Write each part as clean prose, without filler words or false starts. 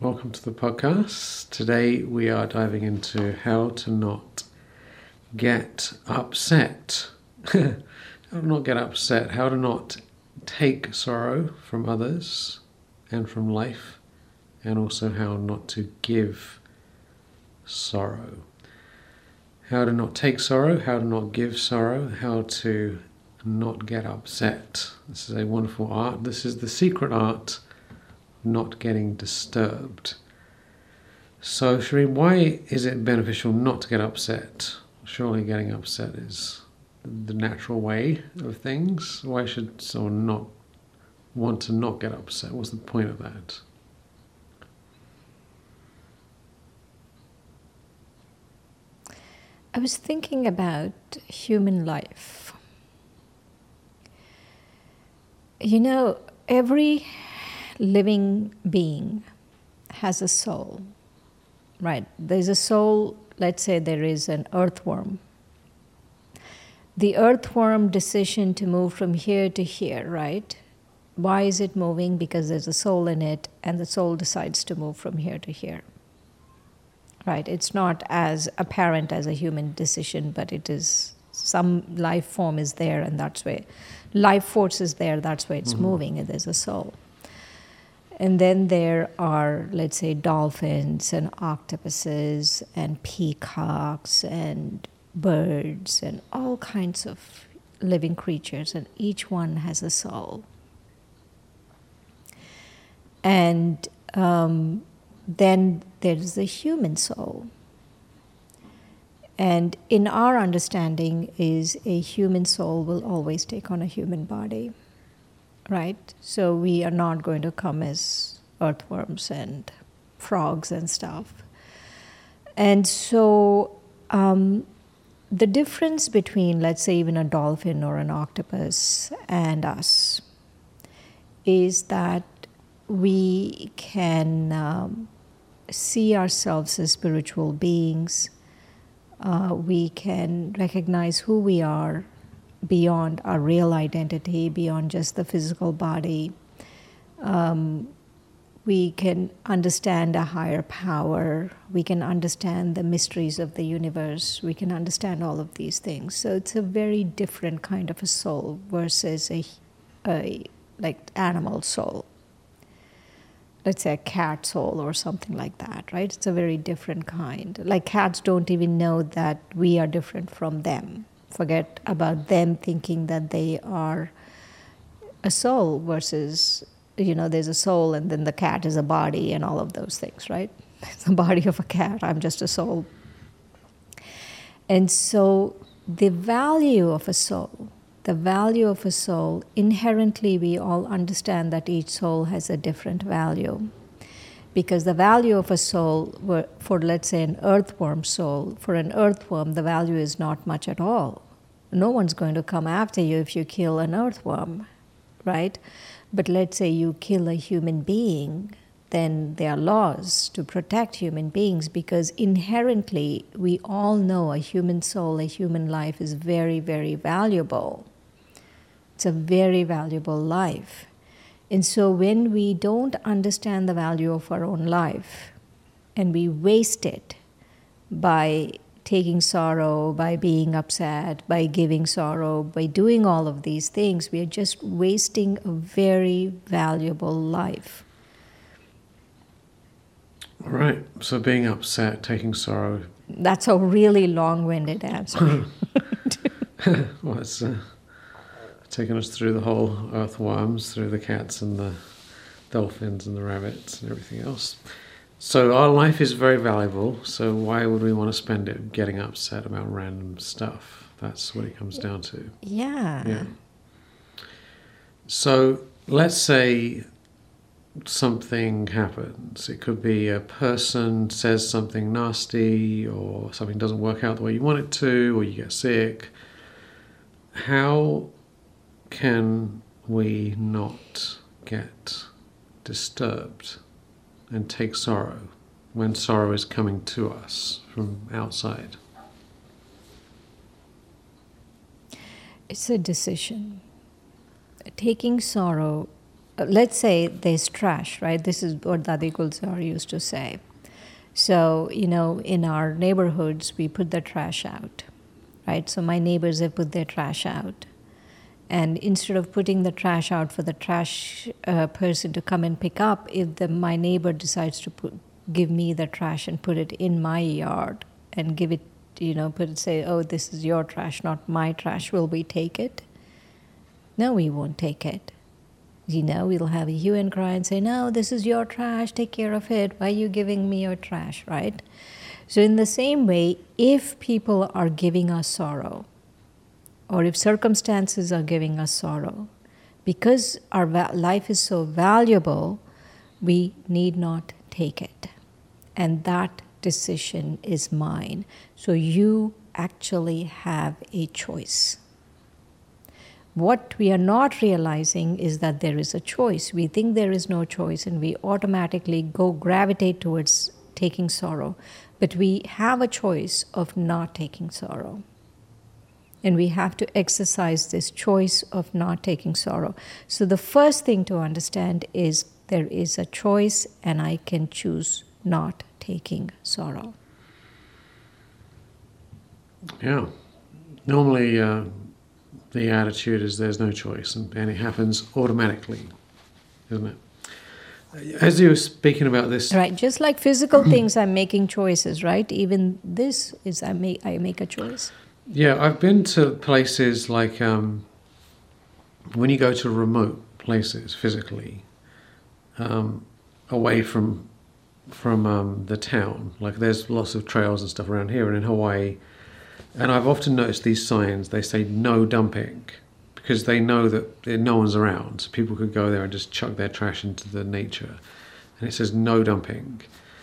welcome to the podcast. Today we are diving into how to not get upset. How to not get upset, how to not take sorrow from others and from life, and also how not to give sorrow. How to not take sorrow, how to not give sorrow, how to not get upset. This is a wonderful art. This is the secret art of not getting disturbed. So, Shireen, why is it beneficial not to get upset? Surely getting upset is the natural way of things. Why should someone not want to not get upset? What's the point of that? I was thinking about human life. You know, every living being has a soul, right? There's a soul, let's say there is an earthworm. The earthworm decision to move from here to here, right? Why is it moving? Because there's a soul in it, and the soul decides to move from here to here. Right? It's not as apparent as a human decision, but it is, some life form is there, and that's where life force is there, that's where it's moving, and there's a soul. And then there are, let's say, dolphins and octopuses and peacocks and birds and all kinds of living creatures, and each one has a soul. And then there's the human soul. And in our understanding is a human soul will always take on a human body, right? So we are not going to come as earthworms and frogs and stuff. And so the difference between, let's say, even a dolphin or an octopus and us is that we can see ourselves as spiritual beings. We can recognize who we are beyond our real identity, beyond just the physical body. We can understand a higher power. We can understand the mysteries of the universe. We can understand all of these things. So it's a very different kind of a soul versus a like animal soul. Let's say a cat soul or something like that, right? It's a very different kind. Like cats don't even know that we are different from them. Forget about them thinking that they are a soul versus, there's a soul and then the cat is a body and all of those things, right? It's the body of a cat, I'm just a soul. And so the value of a soul, inherently we all understand that each soul has a different value. Because the value of a soul, for let's say an earthworm soul, for an earthworm the value is not much at all. No one's going to come after you if you kill an earthworm, right? But let's say you kill a human being, then there are laws to protect human beings, because inherently we all know a human soul, a human life is very, very valuable. It's a very valuable life. And so when we don't understand the value of our own life and we waste it by taking sorrow, by being upset, by giving sorrow, by doing all of these things, we are just wasting a very valuable life. All right. So being upset, taking sorrow. That's a really long-winded answer. Well, it's taken us through the whole earthworms, through the cats and the dolphins and the rabbits and everything else. So our life is very valuable, so why would we want to spend it getting upset about random stuff? That's what it comes down to. Yeah. So let's say something happens. It could be a person says something nasty, or something doesn't work out the way you want it to, or you get sick. How can we not get disturbed and take sorrow when sorrow is coming to us from outside? It's a decision. Taking sorrow let's say there's trash, right? This is what Dadi Gulzar used to say. So, in our neighborhoods, we put the trash out, right? So my neighbors have put their trash out. And instead of putting the trash out for the trash person to come and pick up, if my neighbor decides to give me the trash and put it in my yard and give it, say, oh, this is your trash, not my trash, will we take it? No, we won't take it. We'll have a hue and cry and say, no, this is your trash, take care of it. Why are you giving me your trash, right? So in the same way, if people are giving us sorrow, or if circumstances are giving us sorrow, because our life is so valuable, we need not take it. And that decision is mine. So you actually have a choice. What we are not realizing is that there is a choice. We think there is no choice and we automatically gravitate towards taking sorrow. But we have a choice of not taking sorrow. And we have to exercise this choice of not taking sorrow. So the first thing to understand is there is a choice and I can choose not taking sorrow. Yeah. Normally, the attitude is there's no choice, and it happens automatically, isn't it? As you were speaking about this... Right, just like physical things, I'm making choices, right? Even this is I make a choice. Yeah, I've been to places like when you go to remote places physically, away from the town. Like there's lots of trails and stuff around here and in Hawaii. And I've often noticed these signs, they say no dumping, because they know that no one's around. So people could go there and just chuck their trash into the nature. And it says no dumping.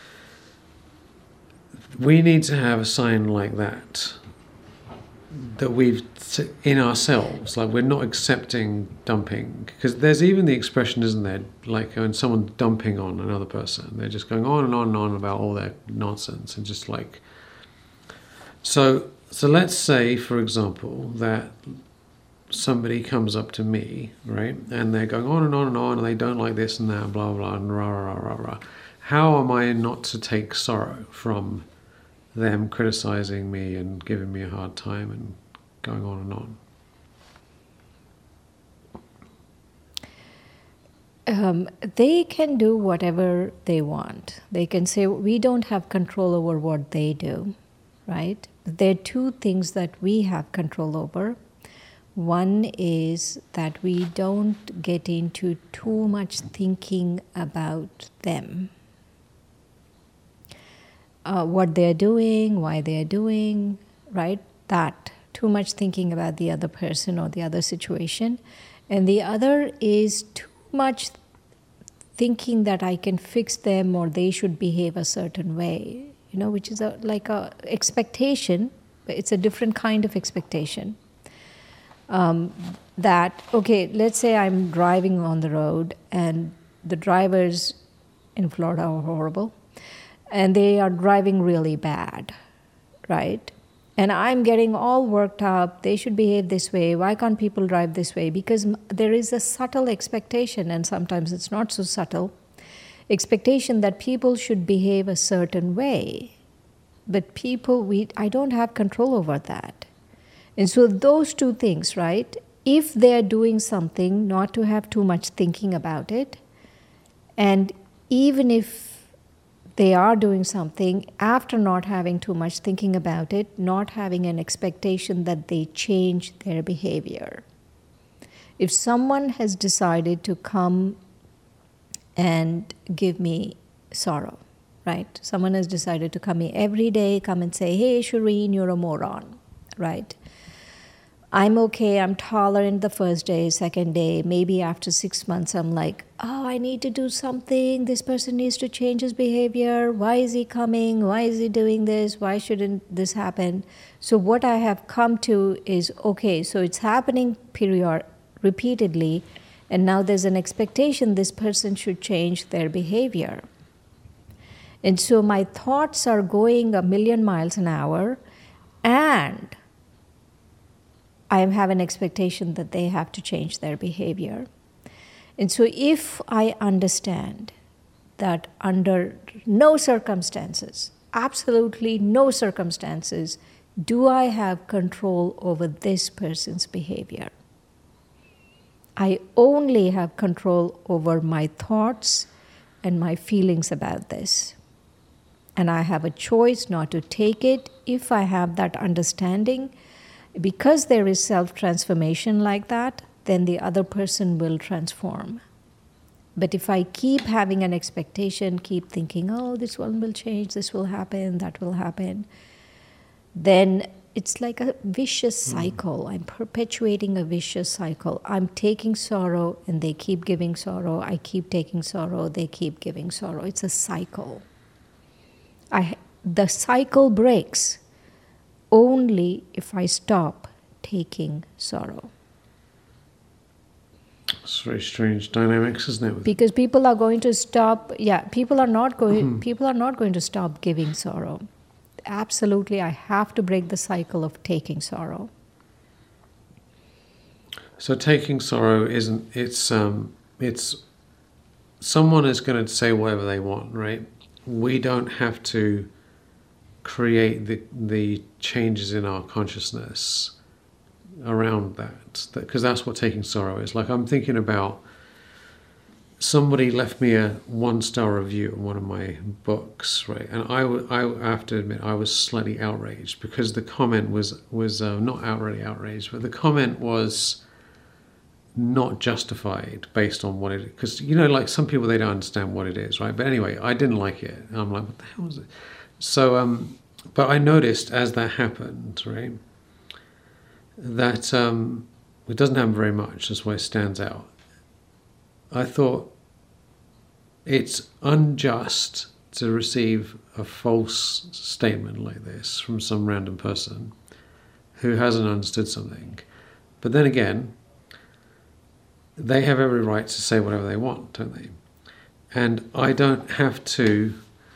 We need to have a sign like that we've in ourselves, like we're not accepting dumping. Because there's even the expression, isn't there, like when someone's dumping on another person, they're just going on and on and on about all their nonsense and just like... So let's say, for example, that somebody comes up to me, right, and they're going on and on and on, and they don't like this and that, blah, blah, and rah, rah, rah, rah. How am I not to take sorrow from them criticizing me and giving me a hard time and going on and on? They can do whatever they want. They can say, we don't have control over what they do, right? There are two things that we have control over. One is that we don't get into too much thinking about them. What they're doing, why they're doing, right? That, too much thinking about the other person or the other situation. And the other is too much thinking that I can fix them or they should behave a certain way, which is like a expectation, but it's a different kind of expectation. That, okay, let's say I'm driving on the road and the drivers in Florida are horrible and they are driving really bad, right? And I'm getting all worked up, they should behave this way, why can't people drive this way? Because there is a subtle expectation, and sometimes it's not so subtle, expectation that people should behave a certain way. But I don't have control over that. And so those two things, right? If they're doing something, not to have too much thinking about it, and even if they are doing something, after not having too much thinking about it, not having an expectation that they change their behavior. If someone has decided to come and give me sorrow, right? Someone has decided to come here every day, come and say, hey, Shireen, you're a moron, right? I'm okay, I'm tolerant the first day, second day, maybe after 6 months I'm like, oh, I need to do something, this person needs to change his behavior, why is he coming, why is he doing this, why shouldn't this happen? So what I have come to is, okay, so it's happening repeatedly, and now there's an expectation this person should change their behavior. And so my thoughts are going 1,000,000 miles an hour, and I have an expectation that they have to change their behavior. And so if I understand that under no circumstances, absolutely no circumstances, do I have control over this person's behavior. I only have control over my thoughts and my feelings about this. And I have a choice not to take it if I have that understanding. Because there is self-transformation like that, then the other person will transform. But if I keep having an expectation, keep thinking, oh, this one will change, this will happen, that will happen, then it's like a vicious cycle. I'm perpetuating a vicious cycle. I'm taking sorrow and they keep giving sorrow. I keep taking sorrow, they keep giving sorrow. It's a cycle. The cycle breaks only if I stop taking sorrow. It's very strange dynamics, isn't it? Because people are going to stop, people are not going to stop giving sorrow. Absolutely, I have to break the cycle of taking sorrow. So taking sorrow it's someone is going to say whatever they want, right? We don't have to create the changes in our consciousness around that, because that's what taking sorrow is. Like, I'm thinking about somebody left me a 1-star review on one of my books, right? And I have to admit I was slightly outraged, because the comment was not outright outraged, but the comment was not justified based on what it is. Because, like some people, they don't understand what it is, right? But anyway, I didn't like it. And I'm like, what the hell is it? So, but I noticed as that happened, right, that it doesn't happen very much. That's why it stands out. I thought, it's unjust to receive a false statement like this from some random person who hasn't understood something. But then again, they have every right to say whatever they want, don't they? And I don't have to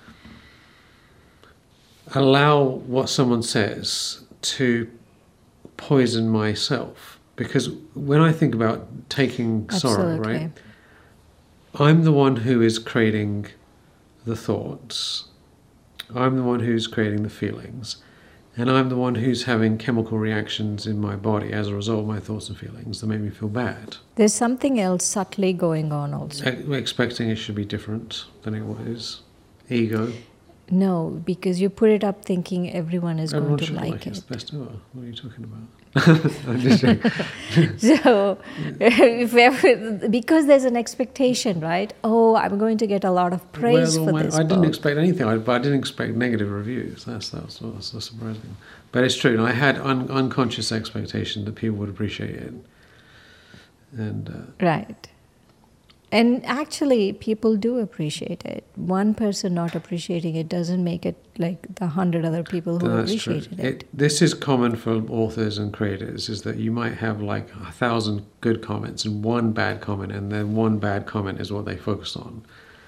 allow what someone says to poison myself. Because when I think about taking sorrow, right? I'm the one who is creating the thoughts. I'm the one who's creating the feelings. And I'm the one who's having chemical reactions in my body as a result of my thoughts and feelings that make me feel bad. There's something else subtly going on also. Expecting it should be different than it is. Ego. No, because you put it up thinking everyone is going to like it. It's the best ever. What are you talking about? I'm just joking. So, because there's an expectation, right? Oh, I'm going to get a lot of praise for this I didn't book. expect anything, but I didn't expect negative reviews. That's so surprising. But it's true. And I had unconscious expectation that people would appreciate it. And right. And actually, people do appreciate it. One person not appreciating it doesn't make it like the 100 other people who appreciated it. This is common for authors and creators, is that you might have like 1,000 good comments and one bad comment, and then one bad comment is what they focus on.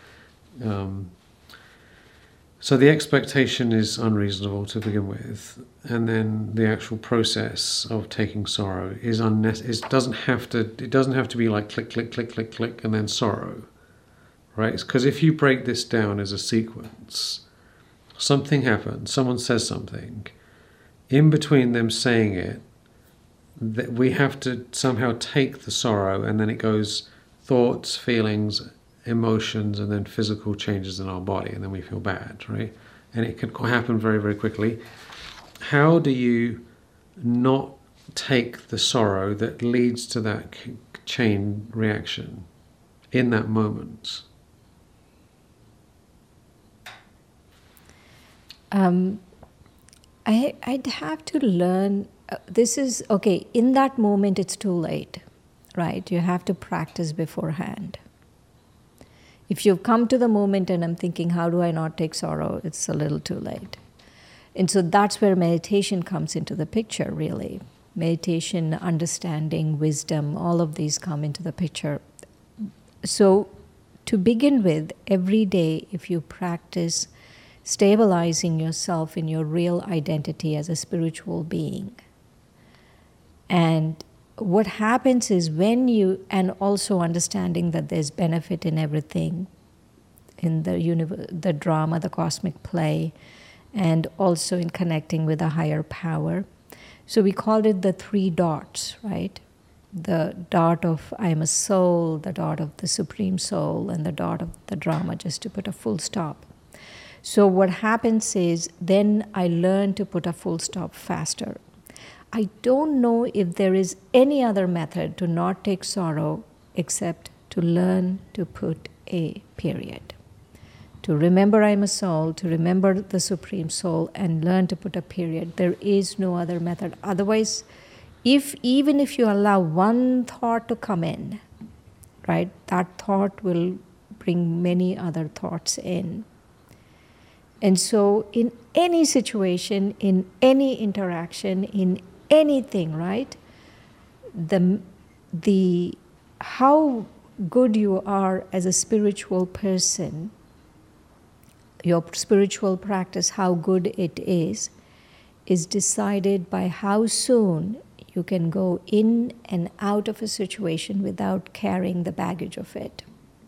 So the expectation is unreasonable to begin with, and then the actual process of taking sorrow is unnecessary. It doesn't have to be like click, click, click, click, click, and then sorrow, right? Because if you break this down as a sequence, something happens, someone says something, in between them saying it, that we have to somehow take the sorrow, and then it goes thoughts, feelings, emotions, and then physical changes in our body, and then we feel bad, right? And it can happen very, very quickly. How do you not take the sorrow that leads to that chain reaction in that moment? I'd have to learn. This is okay. In that moment, it's too late, right? You have to practice beforehand. If you've come to the moment and I'm thinking, how do I not take sorrow? It's a little too late. And so that's where meditation comes into the picture, really. Meditation, understanding, wisdom, all of these come into the picture. So to begin with, every day, if you practice stabilizing yourself in your real identity as a spiritual being, and what happens is when you, and also understanding that there's benefit in everything, in the universe, the drama, the cosmic play, and also in connecting with a higher power. So we called it the 3 dots, right? The dot of I am a soul, the dot of the Supreme Soul, and the dot of the drama, just to put a full stop. So what happens is then I learn to put a full stop faster. I don't know if there is any other method to not take sorrow except to learn to put a period. To remember I'm a soul, to remember the Supreme Soul, and learn to put a period. There is no other method. Otherwise, even if you allow one thought to come in, right, that thought will bring many other thoughts in. And so in any situation, in any interaction, in anything, right, the how good you are as a spiritual person, your spiritual practice, how good it is decided by how soon you can go in and out of a situation without carrying the baggage of it.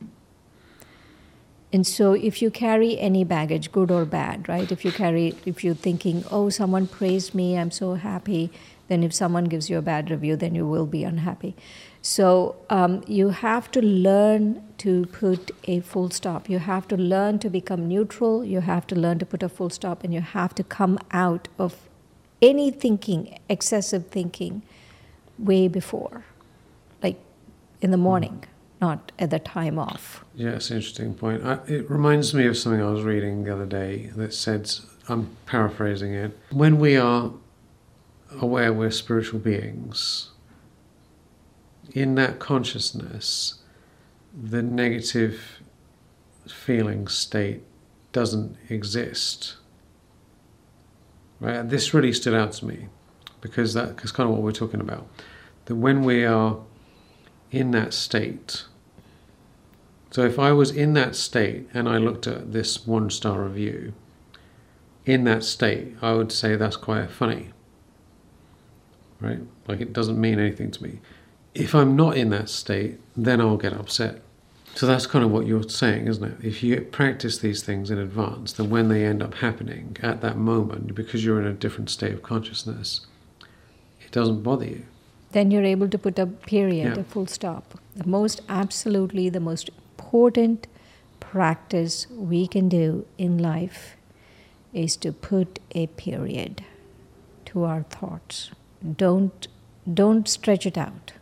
And so if you carry any baggage, good or bad, right? If you're thinking, oh, someone praised me, I'm so happy, then if someone gives you a bad review, then you will be unhappy. So you have to learn to put a full stop. You have to learn to become neutral. You have to learn to put a full stop, and you have to come out of any thinking, excessive thinking, way before, like in the morning, not at the time off. Yeah, it's an interesting point. It reminds me of something I was reading the other day that said, I'm paraphrasing it, when we are aware we're spiritual beings, in that consciousness, the negative feeling state doesn't exist. Right? This really stood out to me because that's kind of what we're talking about. That when we are in that state, so if I was in that state and I looked at this 1-star review, in that state, I would say that's quite funny. Right? Like it doesn't mean anything to me. If I'm not in that state, then I'll get upset. So that's kind of what you're saying, isn't it? If you practice these things in advance, then when they end up happening at that moment, because you're in a different state of consciousness, it doesn't bother you. Then you're able to put a period, a full stop. The most important practice we can do in life is to put a period to our thoughts. Don't stretch it out.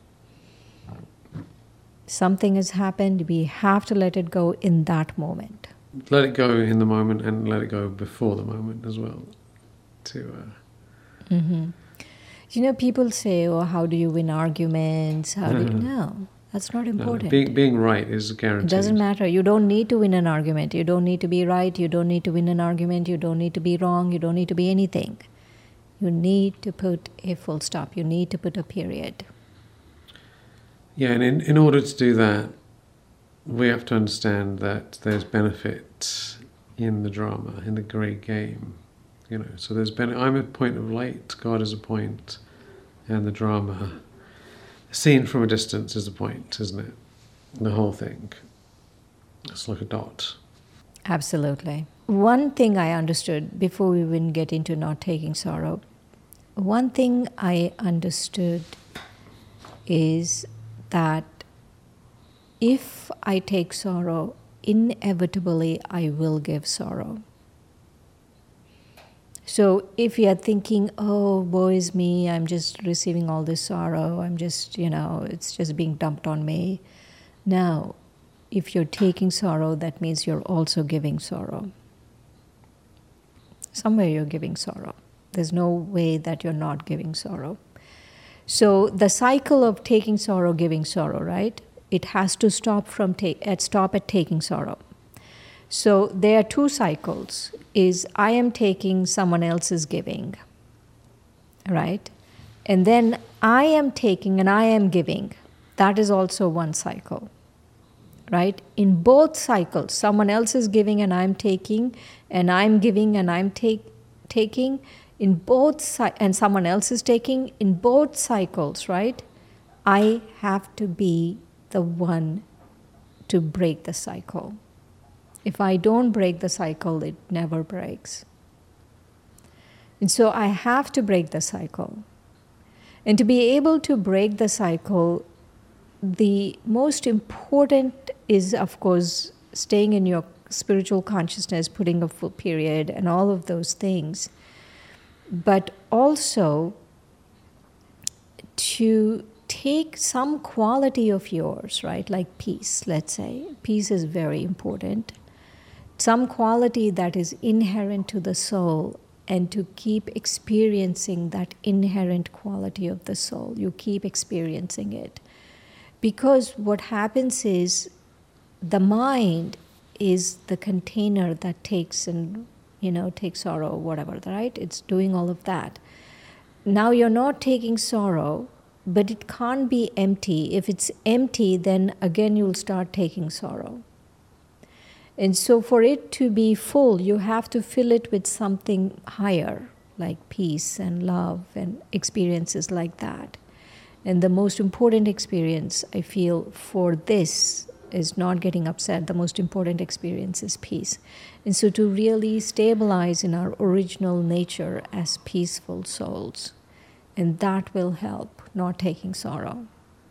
Something has happened, we have to let it go in that moment. Let it go in the moment and let it go before the moment as well. You know, people say, oh, how do you win arguments? No, that's not important. No, being right is guaranteed. It doesn't matter. You don't need to win an argument. You don't need to be right. You don't need to win an argument. You don't need to be wrong. You don't need to be anything. You need to put a full stop. You need to put a period. Yeah, and in order to do that, we have to understand that there's benefit in the drama, in the great game. You know, so there's I'm a point of light, God is a point, and the drama, seen from a distance, is a point, isn't it? The whole thing. It's like a dot. Absolutely. One thing I understood before we even get into not taking sorrow, one thing I understood is that if I take sorrow, inevitably I will give sorrow. So if you are thinking, oh, woe is me, I'm just receiving all this sorrow, I'm just, it's just being dumped on me. No, if you're taking sorrow, that means you're also giving sorrow. Somewhere you're giving sorrow. There's no way that you're not giving sorrow. So the cycle of taking sorrow, giving sorrow, right? It has to stop at taking sorrow. So there are 2 cycles. Is I am taking, someone else is giving, right? And then I am taking and I am giving. That is also one cycle, right? In both cycles, someone else is giving and I'm taking, and I'm giving and I'm taking. In both and someone else is taking, in both cycles, right? I have to be the one to break the cycle. If I don't break the cycle, it never breaks. And so I have to break the cycle. And to be able to break the cycle, the most important is, of course, staying in your spiritual consciousness, putting a full period, and all of those things. But also to take some quality of yours, right? Like peace, let's say. Peace is very important. Some quality that is inherent to the soul, and to keep experiencing that inherent quality of the soul. You keep experiencing it. Because what happens is the mind is the container that takes sorrow, whatever, right? It's doing all of that. Now you're not taking sorrow, but it can't be empty. If it's empty, then again you'll start taking sorrow. And so for it to be full, you have to fill it with something higher, like peace and love and experiences like that. And the most important experience, I feel, for this is not getting upset. The most important experience is peace. And so to really stabilize in our original nature as peaceful souls, and that will help, not taking sorrow.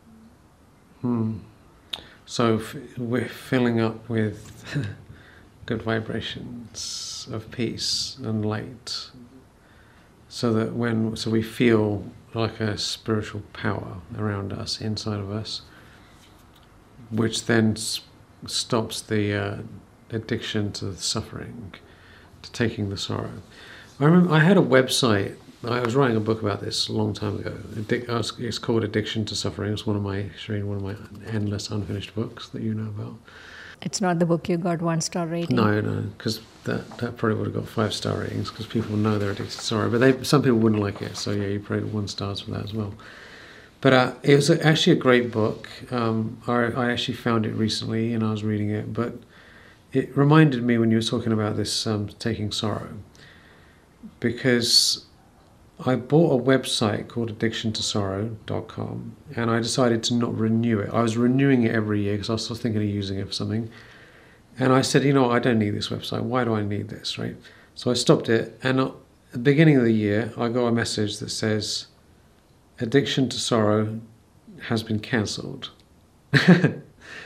So we're filling up with good vibrations of peace and light, so that so we feel like a spiritual power around us, inside of us, which then stops the addiction to the suffering, to taking the sorrow. I remember I had a website. I was writing a book about this a long time ago. It's called Addiction to Suffering. It's one of my endless unfinished books that you know about. It's not the book you got 1-star rating? No, because that probably would have got 5-star ratings, because people know they're addicted to sorrow. But some people wouldn't like it, so yeah, you probably 1 stars for that as well. But it was actually a great book. I actually found it recently and I was reading it, but it reminded me when you were talking about this taking sorrow, because I bought a website called addictiontosorrow.com, and I decided to not renew it. I was renewing it every year because I was still thinking of using it for something. And I said, I don't need this website. Why do I need this, right? So I stopped it, and at the beginning of the year, I got a message that says, Addiction to Sorrow has been cancelled. And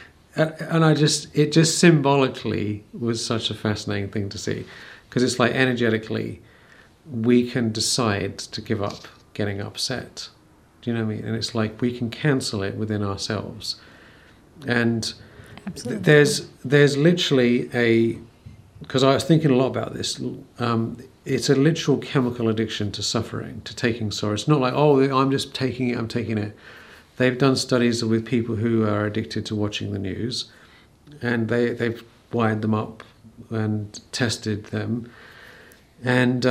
it just symbolically was such a fascinating thing to see, because it's like energetically, we can decide to give up getting upset. Do you know what I mean? And it's like we can cancel it within ourselves. And there's literally because I was thinking a lot about this, it's a literal chemical addiction to suffering, to taking sorrow. It's not like, I'm just taking it. They've done studies with people who are addicted to watching the news, and they've wired them up and tested them. And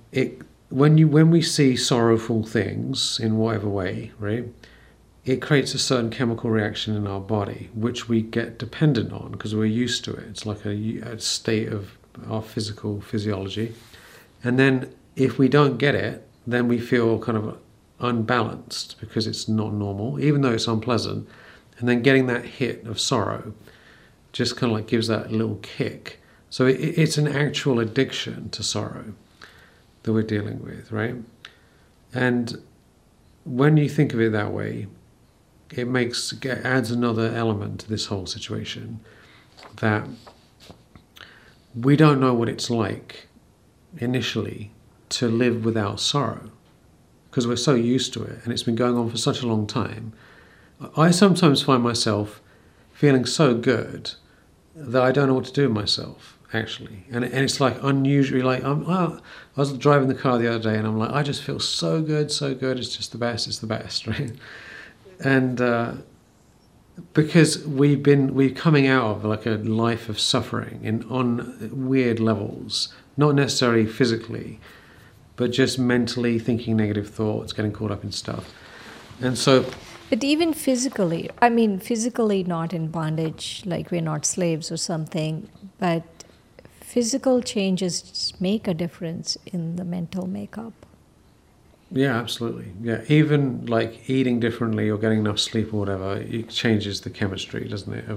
when we see sorrowful things in whatever way, right, it creates a certain chemical reaction in our body, which we get dependent on because we're used to it. It's like a state of our physiology. And then if we don't get it, then we feel kind of unbalanced because it's not normal, even though it's unpleasant. And then getting that hit of sorrow just kind of like gives that little kick. So it's an actual addiction to sorrow that we're dealing with, right? And when you think of it that way, it adds another element to this whole situation, that we don't know what it's like initially to live without sorrow, because we're so used to it and it's been going on for such a long time. I sometimes find myself feeling so good that I don't know what to do with myself, actually. And it's like unusually, like I was driving the car the other day and I'm like, I just feel so good, it's just the best, right? And because we're coming out of like a life of suffering on weird levels, not necessarily physically, but just mentally thinking negative thoughts, getting caught up in stuff. And so... But even physically not in bondage, like we're not slaves or something, but physical changes make a difference in the mental makeup. Yeah, absolutely. Yeah, even like eating differently or getting enough sleep or whatever, it changes the chemistry, doesn't it,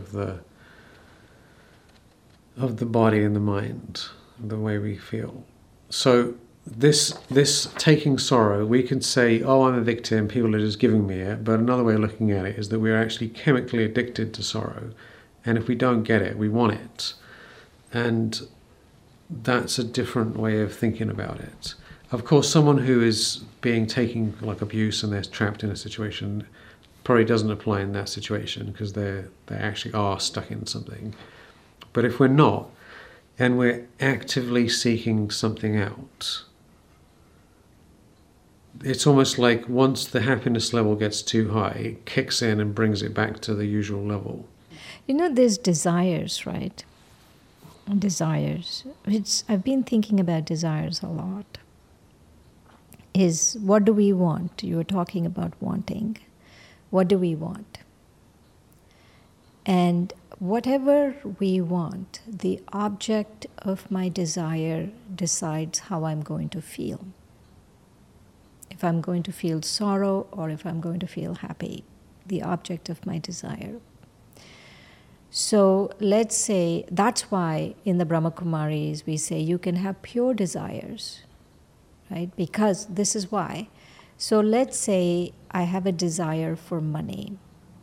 of the body and the mind, the way we feel. So this taking sorrow, we can say, oh, I'm a victim, people are just giving me it. But another way of looking at it is that we're actually chemically addicted to sorrow, and if we don't get it, we want it, and that's a different way of thinking about it. Of course, someone who is being taking like abuse and they're trapped in a situation probably doesn't apply in that situation because they actually are stuck in something. But if we're not, and we're actively seeking something out, it's almost like once the happiness level gets too high, it kicks in and brings it back to the usual level. There's desires, right? Desires. I've been thinking about desires a lot. Is what do we want? You were talking about wanting. What do we want? And whatever we want, the object of my desire decides how I'm going to feel. If I'm going to feel sorrow or if I'm going to feel happy, the object of my desire. So let's say, that's why in the Brahma Kumaris we say you can have pure desires, right? Because this is why. So let's say I have a desire for money.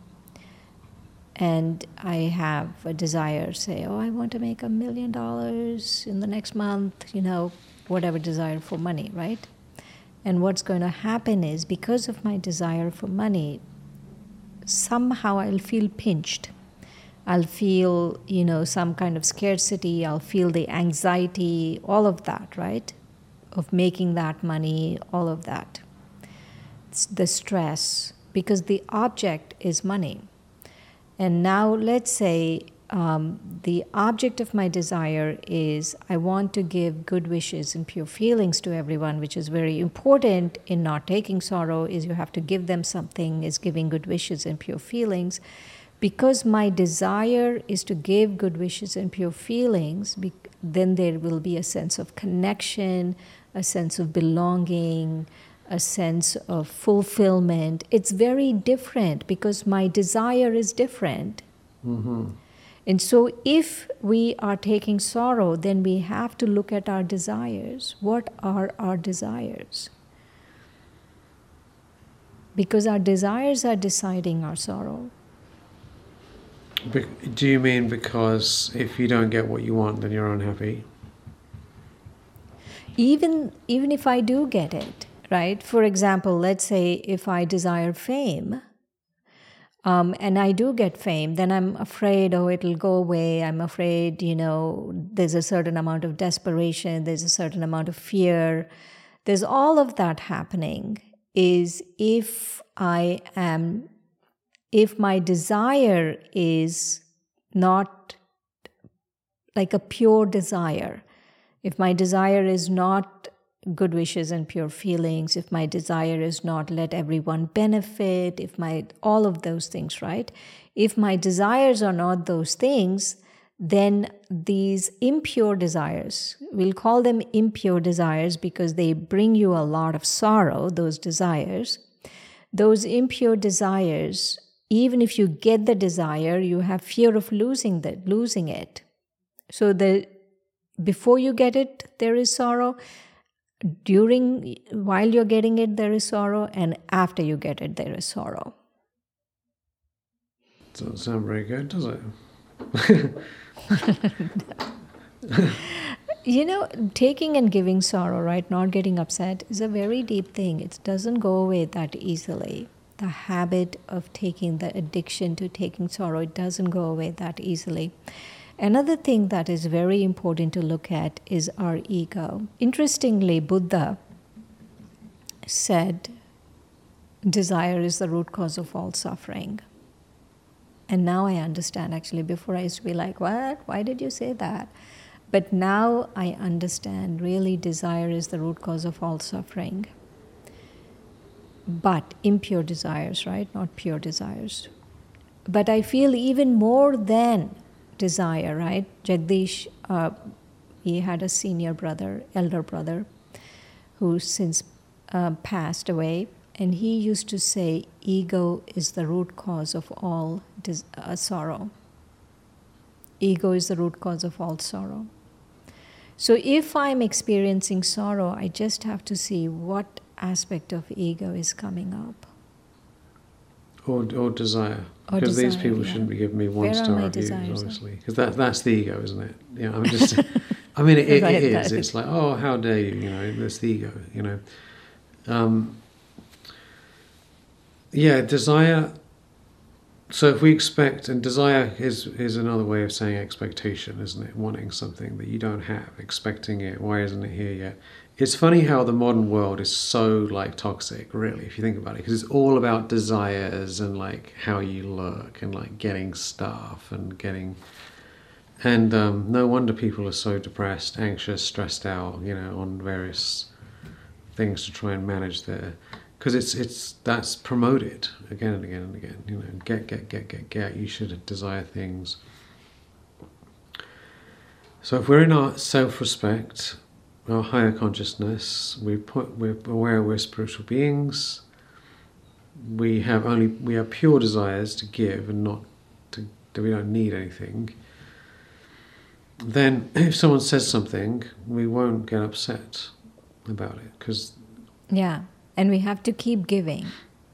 And I have a desire, say, oh, I want to make $1 million in the next month, whatever desire for money, right? And what's going to happen is, because of my desire for money, somehow I'll feel pinched. I'll feel, some kind of scarcity. I'll feel the anxiety, all of that, right? Of making that money, all of that. It's the stress, because the object is money. And now let's say the object of my desire is I want to give good wishes and pure feelings to everyone, which is very important in not taking sorrow, is you have to give them something, is giving good wishes and pure feelings. Because my desire is to give good wishes and pure feelings, then there will be a sense of connection, a sense of belonging, a sense of fulfillment. It's very different because my desire is different. Mm-hmm. And so if we are taking sorrow, then we have to look at our desires. What are our desires? Because our desires are deciding our sorrow. Do you mean because if you don't get what you want, then you're unhappy? Even if I do get it, right? For example, let's say if I desire fame, and I do get fame, then I'm afraid, it'll go away. I'm afraid, there's a certain amount of desperation, there's a certain amount of fear. There's all of that happening. Is if my desire is not like a pure desire, if my desire is not good wishes and pure feelings, if my desire is not let everyone benefit, all of those things, right? If my desires are not those things, then these impure desires, we'll call them impure desires because they bring you a lot of sorrow, those desires. Those impure desires, even if you get the desire, you have fear of losing it. So before you get it, there is sorrow. While you're getting it, there is sorrow, and after you get it, there is sorrow. Doesn't sound very good, does it? Taking and giving sorrow, right, not getting upset, is a very deep thing. It doesn't go away that easily. The habit of the addiction to taking sorrow, it doesn't go away that easily. Another thing that is very important to look at is our ego. Interestingly, Buddha said, desire is the root cause of all suffering. And now I understand, actually. Before I used to be like, what? Why did you say that? But now I understand, really, desire is the root cause of all suffering. But impure desires, right? Not pure desires. But I feel even more than desire, right? Jagdish, he had a elder brother, who since passed away, and he used to say, ego is the root cause of all sorrow. Ego is the root cause of all sorrow. So if I'm experiencing sorrow, I just have to see what aspect of ego is coming up. Or desire. Or because desire, these people yeah. shouldn't be giving me Where are one-star my reviews, desires? obviously. Because that's the ego, isn't it? You know, I'm just... I mean, it Right, is. that It's is. like, oh, how dare you? You know, that's the ego, you know. Yeah, desire... So if we expect... And desire is another way of saying expectation, isn't it? Wanting something that you don't have, expecting it. Why isn't it here yet? It's funny how the modern world is so, like, toxic, really, if you think about it. Because it's all about desires and, like, how you look and, like, getting stuff and getting... And no wonder people are so depressed, anxious, stressed out, you know, on various things to try and manage their... Because that's promoted again and again and again. You know, get. You should desire things. So if we're in our self-respect, our higher consciousness, we're aware we're spiritual beings. We have pure desires to give and not to. We don't need anything. Then, if someone says something, we won't get upset about it because. Yeah, and we have to keep giving.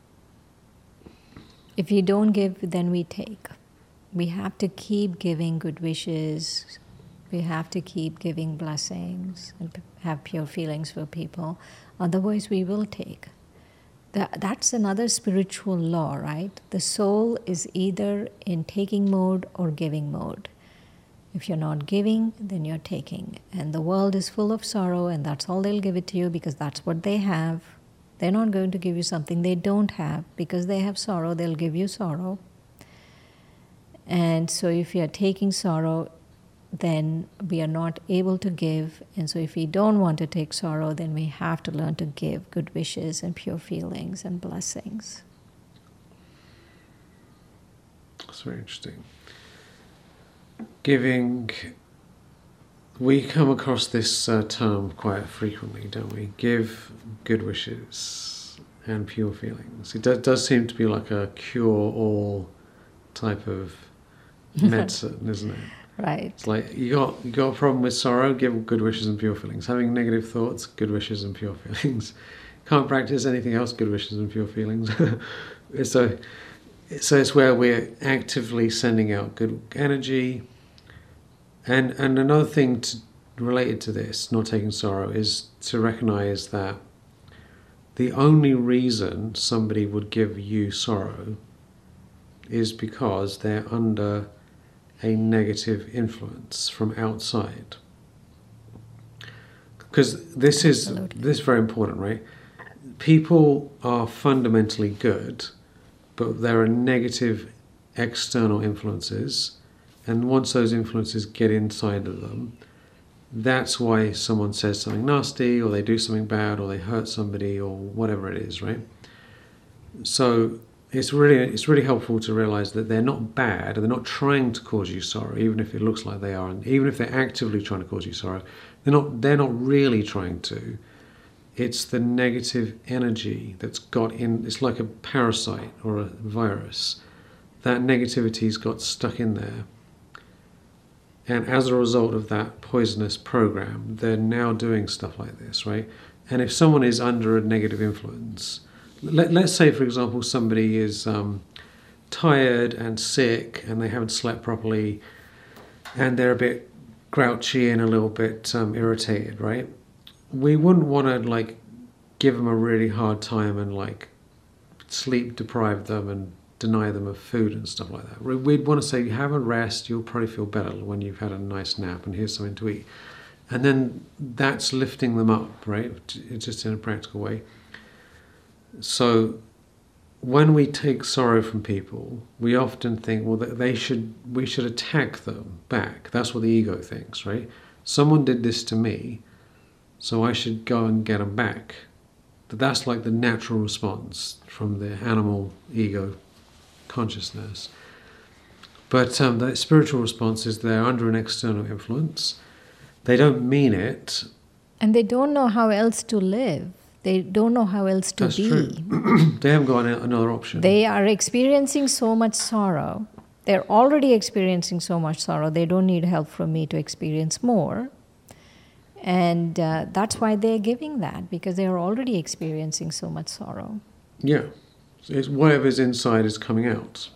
If you don't give, then we take. We have to keep giving good wishes. We have to keep giving blessings and have pure feelings for people. Otherwise, we will take. That's another spiritual law, right? The soul is either in taking mode or giving mode. If you're not giving, then you're taking. And the world is full of sorrow, and that's all they'll give it to you because that's what they have. They're not going to give you something they don't have. Because they have sorrow, they'll give you sorrow. And so if you're taking sorrow, then we are not able to give. And so if we don't want to take sorrow, then we have to learn to give good wishes and pure feelings and blessings. That's very interesting. Giving, we come across this term quite frequently, don't we? Give good wishes and pure feelings. It does seem to be like a cure-all type of medicine, isn't it? Right. It's like you got a problem with sorrow, give good wishes and pure feelings. Having negative thoughts, good wishes and pure feelings. Can't practice anything else, good wishes and pure feelings. So it's where we're actively sending out good energy. And another thing related to this, not taking sorrow, is to recognize that the only reason somebody would give you sorrow is because they're under a negative influence from outside. Because this is very important, right? People are fundamentally good, but there are negative external influences, and once those influences get inside of them, that's why someone says something nasty, or they do something bad, or they hurt somebody, or whatever it is, right? So it's really helpful to realize that they're not bad, and they're not trying to cause you sorrow, even if it looks like they are, and even if they're actively trying to cause you sorrow, they're not really trying to. It's the negative energy that's got in. It's like a parasite or a virus. That negativity's got stuck in there. And as a result of that poisonous program, they're now doing stuff like this, right? And if someone is under a negative influence, let's say, for example, somebody is tired and sick and they haven't slept properly and they're a bit grouchy and a little bit irritated, right? We wouldn't want to, like, give them a really hard time and, like, sleep deprive them and deny them of food and stuff like that. We'd want to say, have a rest, you'll probably feel better when you've had a nice nap, and here's something to eat. And then that's lifting them up, right? It's just in a practical way. So when we take sorrow from people, we often think, well, we should attack them back. That's what the ego thinks, right? Someone did this to me, so I should go and get them back. But that's like the natural response from the animal ego consciousness. But the spiritual response is they're under an external influence. They don't mean it. And they don't know how else to live. They don't know how else to That's be. true. They haven't got another option. They are experiencing so much sorrow. They're already experiencing so much sorrow. They don't need help from me to experience more. And that's why they're giving that, because they are already experiencing so much sorrow. Yeah. It's whatever's inside is coming out.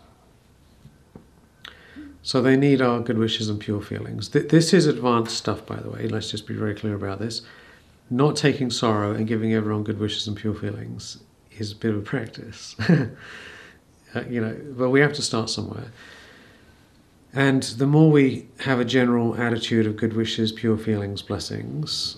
So they need our good wishes and pure feelings. This is advanced stuff, by the way. Let's just be very clear about this. Not taking sorrow and giving everyone good wishes and pure feelings is a bit of a practice. But we have to start somewhere. And the more we have a general attitude of good wishes, pure feelings, blessings,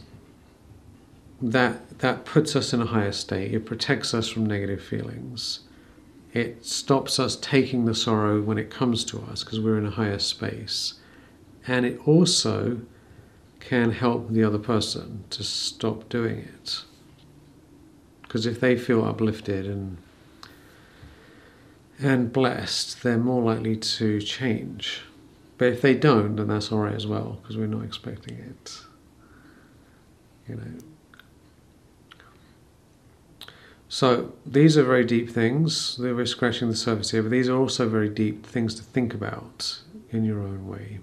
that puts us in a higher state. It protects us from negative feelings. It stops us taking the sorrow when it comes to us because we're in a higher space. And it also can help the other person to stop doing it. Because if they feel uplifted and blessed, they're more likely to change. But if they don't, then that's all right as well, because we're not expecting it. So these are very deep things. We're scratching the surface here, but these are also very deep things to think about in your own way.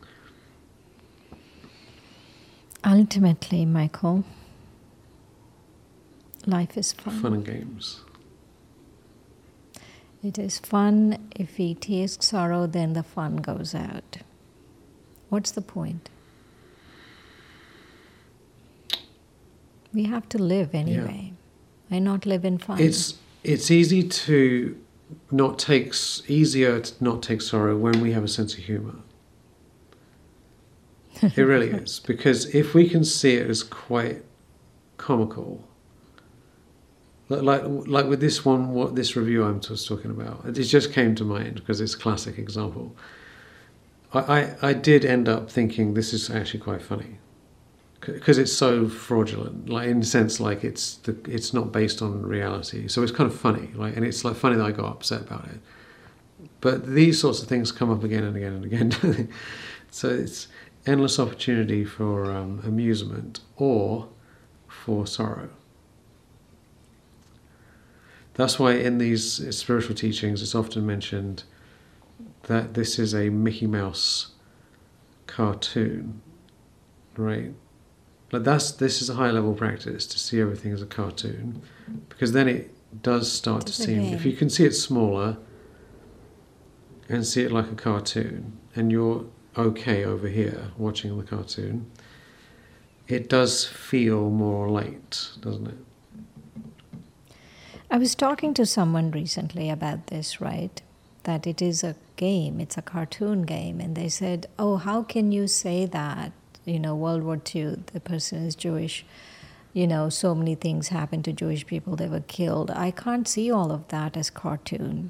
Ultimately, Michael, life is fun. Fun and games. It is fun. If we taste sorrow, then the fun goes out. What's the point? We have to live anyway. Yeah. Why not live in fun? It's easier to not take sorrow when we have a sense of humor. It really is, because if we can see it as quite comical. Like with this one, this review I was talking about, it just came to mind because it's a classic example. I did end up thinking this is actually quite funny because it's so fraudulent, like in the sense like it's not based on reality, so it's kind of funny, like, and it's like funny that I got upset about it. But these sorts of things come up again and again and again, don't they? So it's endless opportunity for amusement or for sorrow. That's why in these spiritual teachings it's often mentioned that this is a Mickey Mouse cartoon, right? Like this is a high level practice to see everything as a cartoon, because then it does start to seem, if you can see it smaller and see it like a cartoon, and you're okay over here watching the cartoon, it does feel more light, doesn't it? I was talking to someone recently about this, right? That it is a game, it's a cartoon game. And they said, oh, how can you say that? World War II, the person is Jewish. So many things happened to Jewish people, they were killed. I can't see all of that as cartoon.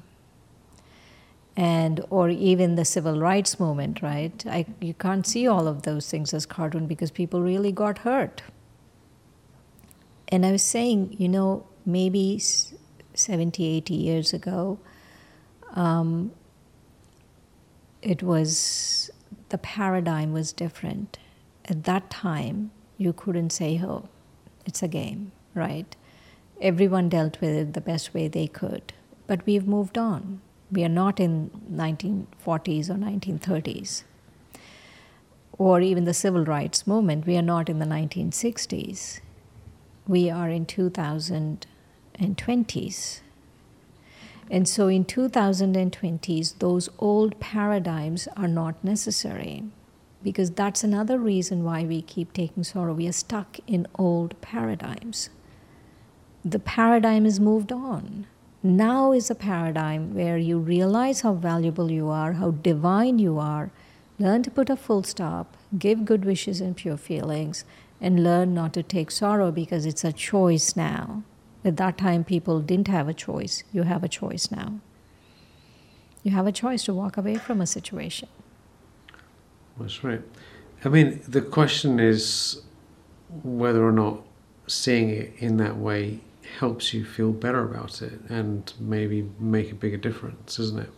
Or even the civil rights movement, right? You can't see all of those things as cartoon because people really got hurt. And I was saying, maybe 70, 80 years ago, the paradigm was different. At that time, you couldn't say, oh, it's a game, right? Everyone dealt with it the best way they could. But we've moved on. We are not in 1940s or 1930s. Or even the civil rights movement, we are not in the 1960s. We are in 2020s. And so in 2020s, those old paradigms are not necessary, because that's another reason why we keep taking sorrow. We are stuck in old paradigms. The paradigm is moved on. Now is a paradigm where you realize how valuable you are, how divine you are, learn to put a full stop, give good wishes and pure feelings, and learn not to take sorrow because it's a choice now. At that time, people didn't have a choice. You have a choice now. You have a choice to walk away from a situation. That's right. I mean, the question is whether or not seeing it in that way helps you feel better about it and maybe make a bigger difference, isn't it?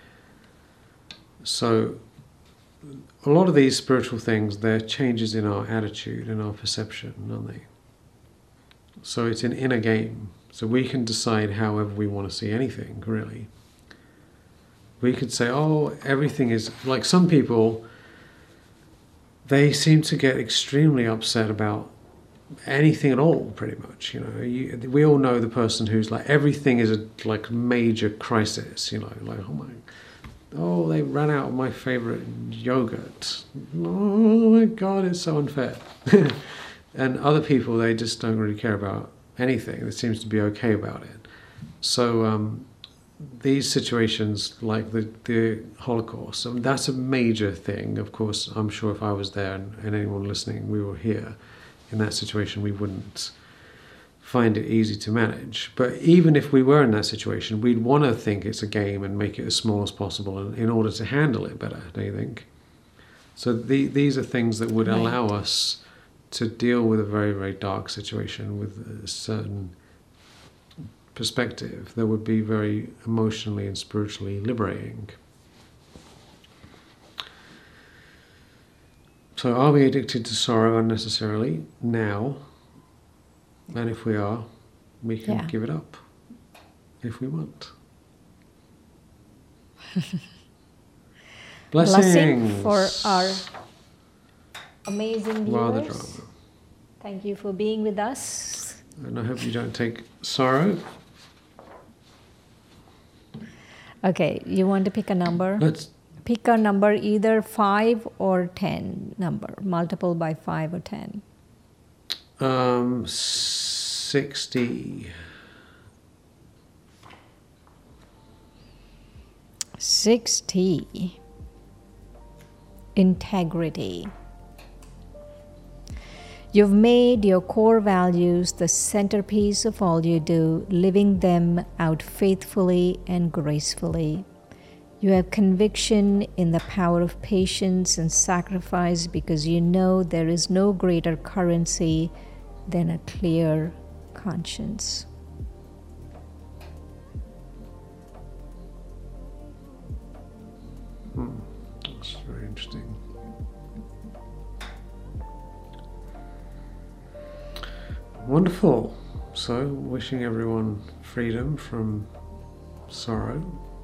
So a lot of these spiritual things, they're changes in our attitude and our perception, aren't they? So it's an inner game. So we can decide however we want to see anything, really. We could say, oh, everything is... Like some people, they seem to get extremely upset about anything at all, pretty much. You know, we all know the person who's like, everything is a like major crisis, you know, like, oh, they ran out of my favorite yogurt. Oh my God, it's so unfair. And other people, they just don't really care about anything. They seems to be okay about it. So these situations, like the Holocaust, that's a major thing. Of course, I'm sure if I was there and anyone listening, we were here in that situation, we wouldn't find it easy to manage. But even if we were in that situation, we'd want to think it's a game and make it as small as possible in order to handle it better, don't you think? So these are things that would allow us to deal with a very, very dark situation with a certain perspective that would be very emotionally and spiritually liberating. So are we addicted to sorrow unnecessarily now? And if we are, we can give it up if we want. Blessings for our amazing viewers. Rather drama. Thank you for being with us. And I hope you don't take sorrow. Okay, you want to pick a number? Let's pick a number, either 5 or 10 number, multiple by 5 or 10. 60. 60. Integrity. You've made your core values the centerpiece of all you do, living them out faithfully and gracefully. You have conviction in the power of patience and sacrifice because you know there is no greater currency than a clear conscience. That's very interesting. Wonderful. So, wishing everyone freedom from sorrow.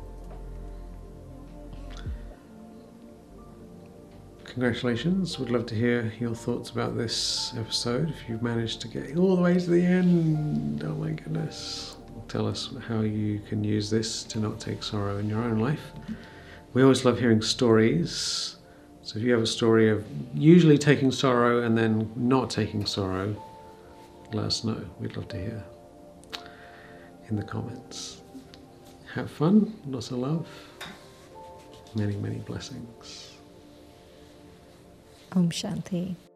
Congratulations. Would love to hear your thoughts about this episode. If you've managed to get all the way to the end, oh my goodness. Tell us how you can use this to not take sorrow in your own life. We always love hearing stories. So if you have a story of usually taking sorrow and then not taking sorrow, let us know. We'd love to hear in the comments. Have fun, lots of love, many, many blessings. Om Shanti.